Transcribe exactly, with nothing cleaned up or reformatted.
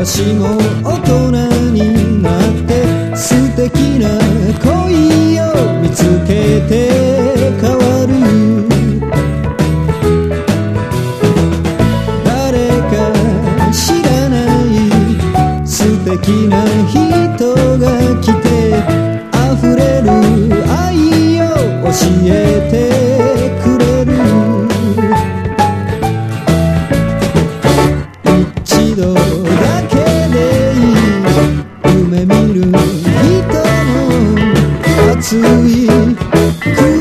私も大人になって素敵な恋を見つけて変わる。誰か知らない素敵な人が来て溢れる愛を教えてくれる。一度だけでいい夢見る人の熱い